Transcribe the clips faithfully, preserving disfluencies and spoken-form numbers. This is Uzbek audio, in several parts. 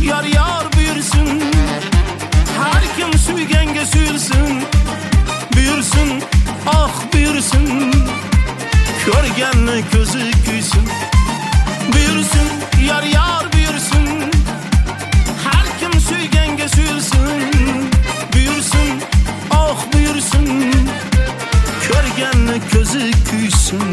yar yar buyursun. Har kim suyganga suyulsun, buyursun, ah buyursun. Ko'rganni ko'zi kuysin, buyursun, yar yar buyursun. Har kim suyganga suyulsun, buyursun, ah buyursun. Ko'rganni ko'zi kuysin.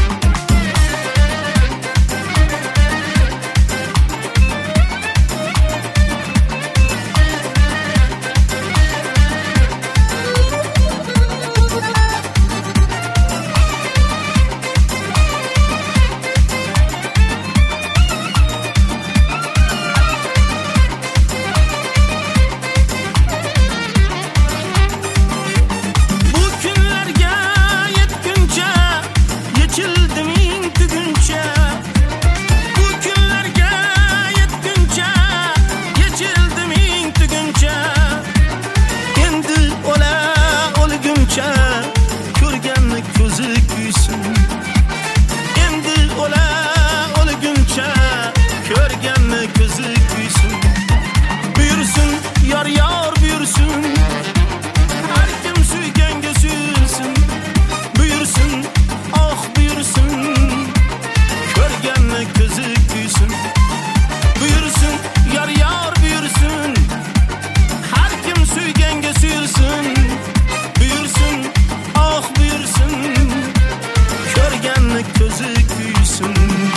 Ko'rganni ko'zi kuysin. Endi ola o'lguncha ko'rganni ko'zi kuysin. Buyursin, yar yar buyursin. Har kim suyganga suyulsin, buyursin, ah buyursin. Ko'rganni ko'zi kuysin. Buyursin, yar yar buyursin. Har kim suyganga suyulsin, buyursin, ah buyursun. Ko'rganni ko'zi kuysin.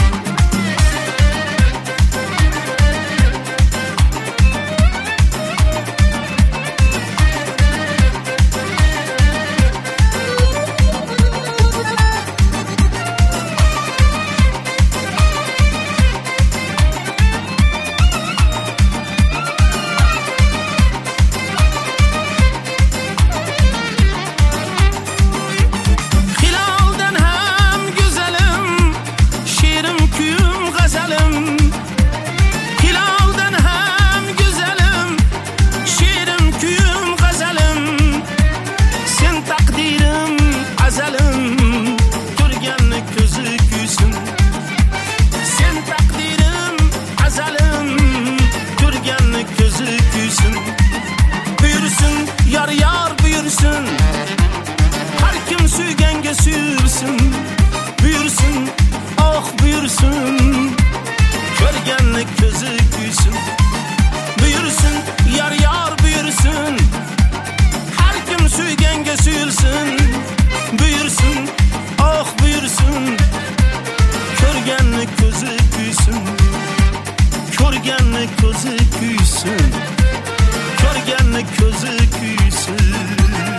Ko'rganni ko'zi kuysin. Sen taqdirim azalim, ko'rganni ko'zi kuysin. Buyursin, yar yar buyursin. Har kim suyganga suyulsin, buyursin, ah buyursin. Ko'rganni ko'zi kuysin. Buyursin, yar yar buyursin. Har kim suyganga suyulsin, buyursun, ah buyursun. Ko'rganni ko'zi kuysin. Ko'rganni ko'zi kuysin. Ko'rganni ko'zi kuysin.